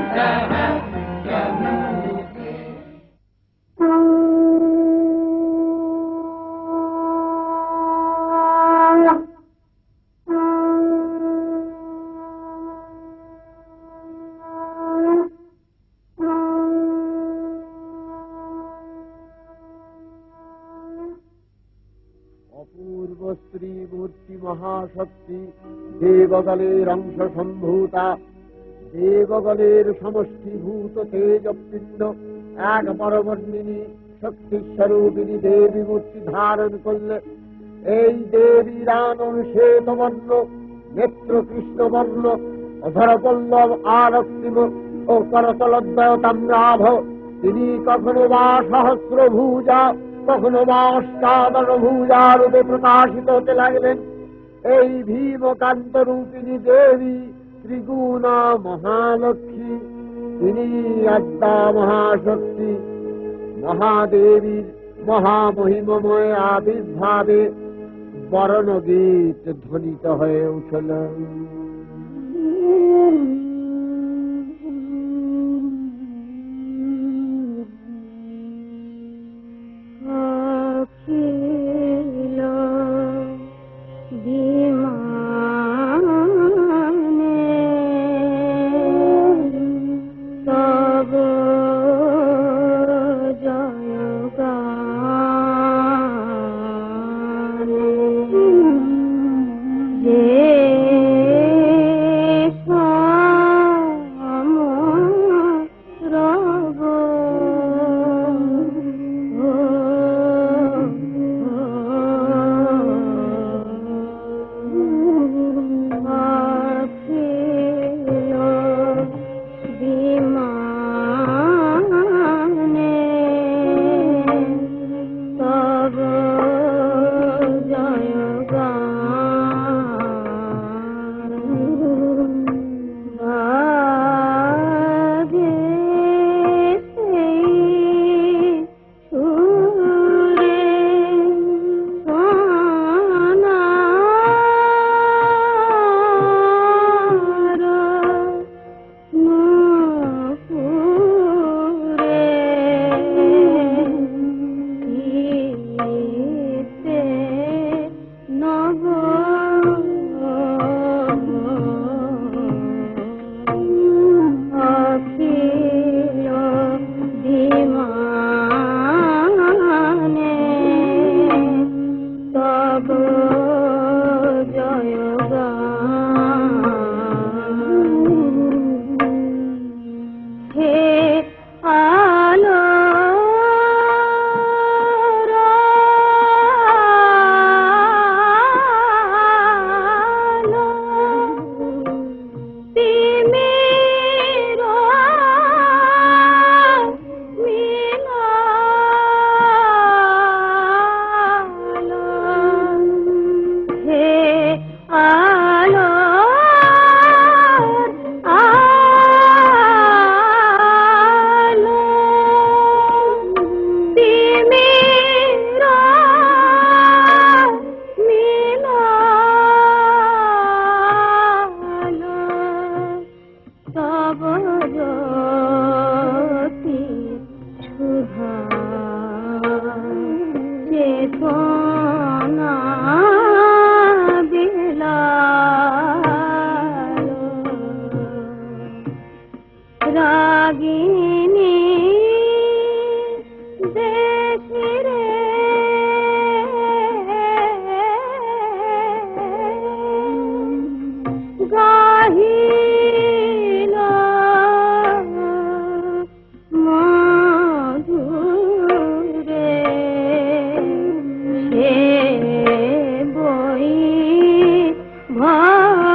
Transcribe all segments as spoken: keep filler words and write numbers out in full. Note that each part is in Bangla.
অপূর্ব স্ত্রী মূর্তি মহাশক্তি দেবগলের অংশ সম্ভূতা, দেবগলের সমষ্টিভূত তেজপিণ্ড এক পরবর্ণিনী শক্তিস্বরূপিণী দেবী মূর্তি ধারণ করলে এই দেবীর আনন শ্বেতবর্ণ, নেত্র কৃষ্ণবর্ণ, অধর পল্লব আরক্তিম ও করতলদ্বয় তাম্রাভ। তিনি কখনো বা সহস্র ভুজা, কখনো বা অষ্টাদশ ভুজা রূপে প্রকাশিত হতে লাগলেন। এই ভীমকান্ত রূপিণী দেবী ত্রিগুণা মহালক্ষ্মী, তিনি আদ্যা মহাশক্তি। মহাদেবীর মহামহিমময় আবির্ভাবে বরণগীত ধ্বনিত হয়ে উঠল।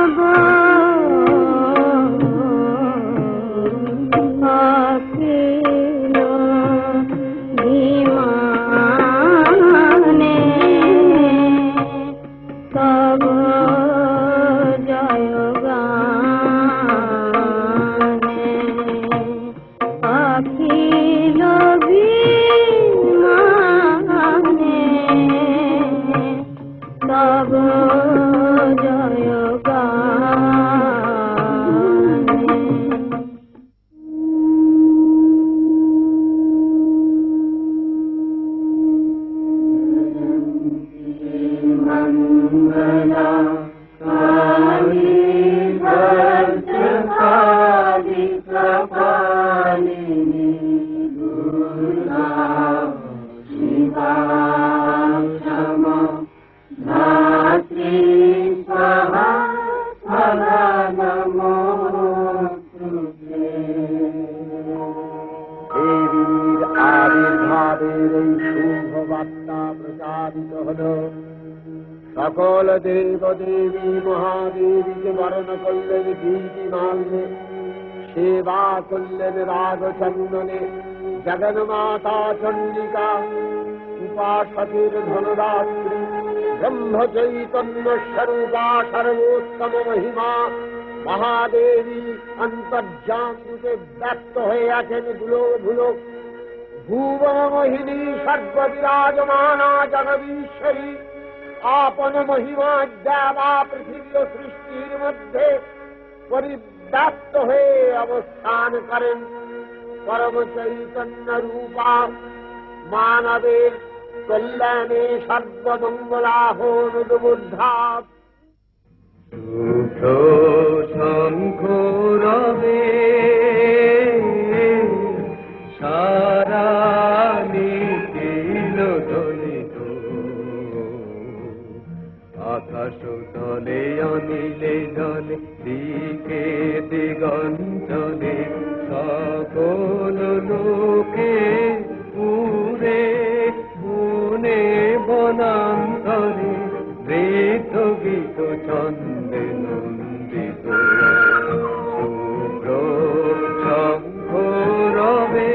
Happy সকল দেব দেবী মহাদেবীকে বরণ করলেন দীপি মাল্যে, সেবা করলেন রাগ চন্দনে। জগন্মাতা চণ্ডিকা উপাসকের ধনদাত্রী, ব্রহ্ম চৈতন্য স্বরূপা সর্বোত্তম মহিমা মহাদেবী অন্তর্যান রূপে ব্যক্ত হয়ে আছেন ভুলো ভুলো। ভুবন মোহিনী সর্ববিরাজমানা জগদীশ্বরী আপন মহিমা দেবা পৃথিবী ও সৃষ্টির মধ্যে পরিব্যাপ্ত হয়ে অবস্থান করেন। পরম চৈতন্য রূপা মানবের কল্যাণে সর্বমঙ্গলাহনুদ্বুদ্ধা। শঙ্খ রবে সারা নিখিল দলিত, আকাশ তলে অনিলে জলে দিকে দিগঞ্চলে সকল লোকে পুরে বনে বনান্তরে বৃদ্ধ গীত ছন্দে নন্দিত। শুভ্র শঙ্খ রবে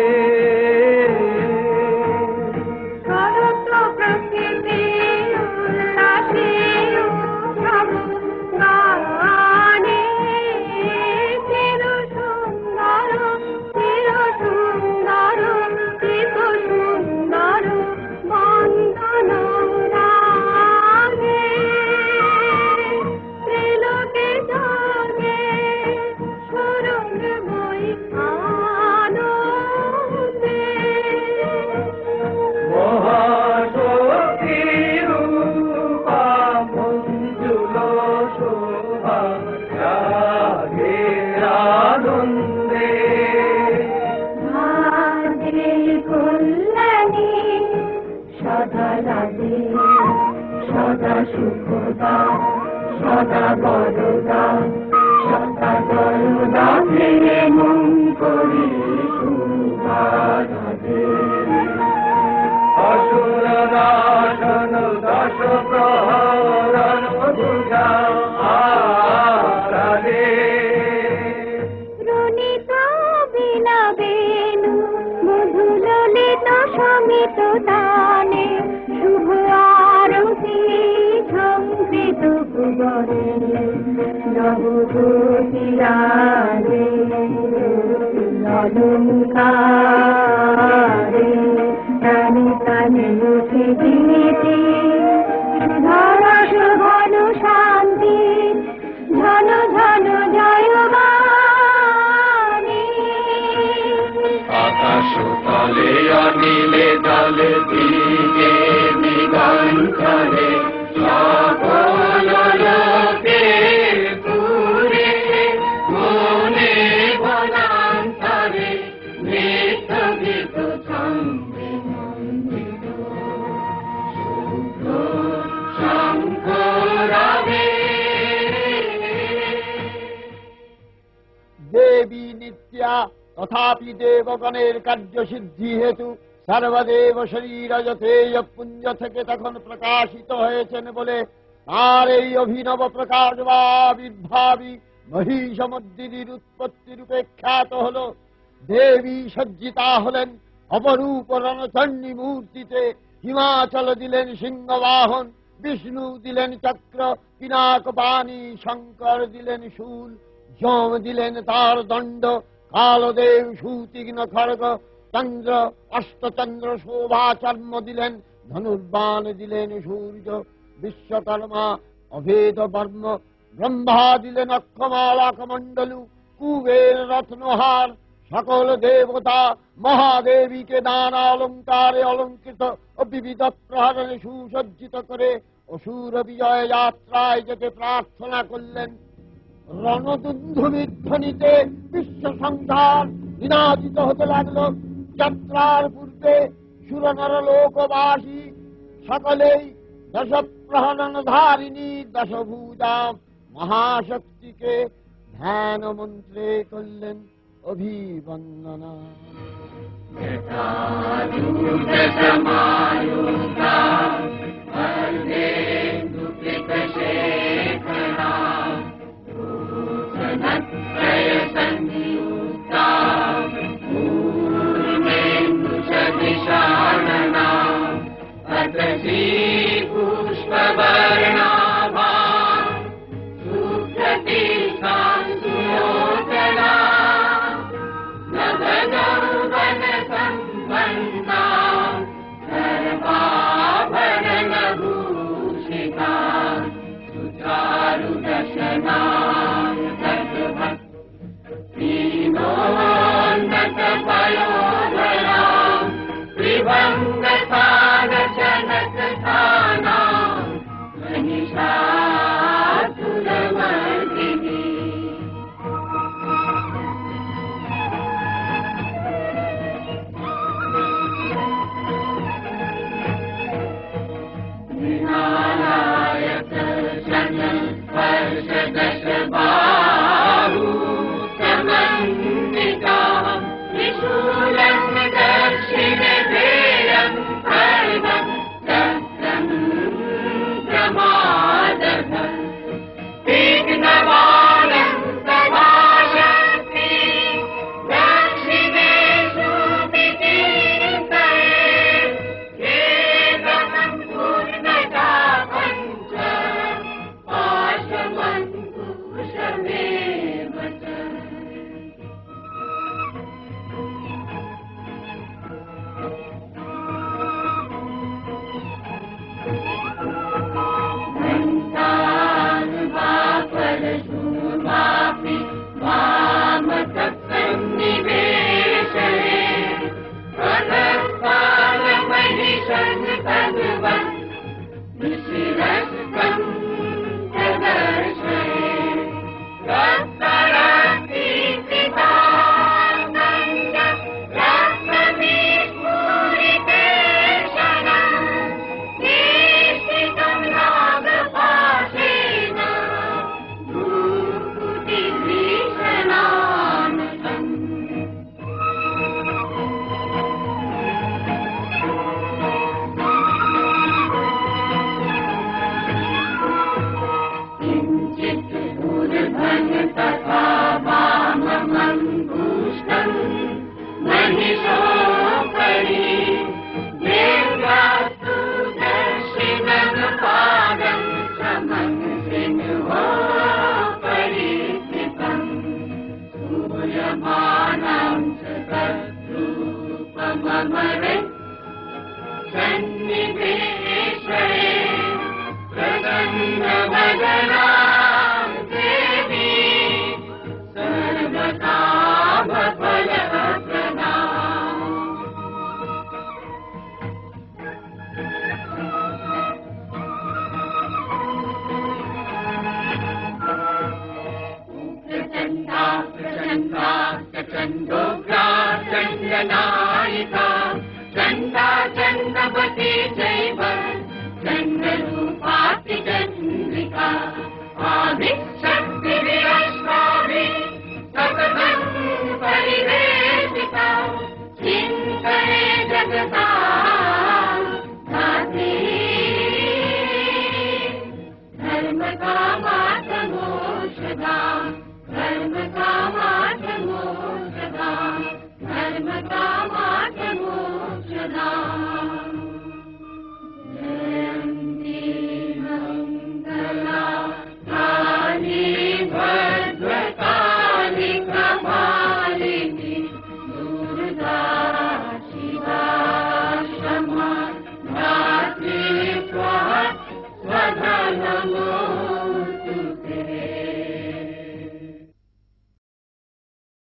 সদা সুখদা সদা বরদা সদা দরদা ফিরে মন করি সুভাদে। অসুর রাশন দশ প্রহরণ দুর্গা আরাধে। রণিত বিনা বেণু মধু ললিত সমিত দানে শুভ আরতি সংকৃত কুবরে নবগোপিরারে অলঙ্কারে তানি তানি উঠে দিতে ধরস ঘন শান্তি ঝন ঝন জয়বাণী। আকাশ তলে অনিলে দলে দিকে দিগঞ্চলে সকল লোকে পুরে মনে বনান্তরে নৃত্য গীত ছন্দে নন্দিত। শুভ্র শঙ্খ রবে দেবী নিত্যা তথাপি দেবগণের কার্যসিদ্ধি হেতু সর্বদেব শরীরজতেয় পুঞ্জ থেকে তখন প্রকাশিত হয়েছেন বলে তার এই অভিনব প্রকাশ বা আবির্ভাবী মহিষমর্দিনীর উৎপত্তি রূপে খ্যাত হল। দেবী সজ্জিতা হলেন অপরূপ রণচণ্ডী মূর্তিতে। হিমাচল দিলেন সিংহবাহন, বিষ্ণু দিলেন চক্র পিনাক পানি, শঙ্কর দিলেন শূল, যম দিলেন তার দণ্ড, কালদেব সুতীক্ষ্ণ খড়গ, চন্দ্র অষ্টচন্দ্র শোভা চর্ম দিলেন, ধনুর্বাণ দিলেন সূর্য, বিশ্বকর্মা অভেদ বর্ম, ব্রহ্মা দিলেন অক্ষমালা কমণ্ডলু, কুবের রত্নহার। সকল দেবতা মহাদেবীকে নানা অলঙ্কারে অলঙ্কৃত ও বিবিধ প্রহরণে সুসজ্জিত করে অসুর বিজয় যাত্রায় যেতে প্রার্থনা করলেন। রণদুন্ধুমির ধ্বনিতে বিশ্ব সংসার নিনাদিত হতে লাগল। যাত্রার পূর্বে সুরনর লোকবাসী সকলেই দশ প্রহরণ ধারিণী দশভূজা মহাশক্তিকে ধ্যান মন্ত্রে করলেন অভিবন্দনা। Thank you. समानं च तद्रूपममरे सन्निवेशये प्रसन्नवदना देवी सर्वकामफलप्रदा। प्रचण्डा प्रचण्डा प्रचण्डोग्रा चण्डनायिका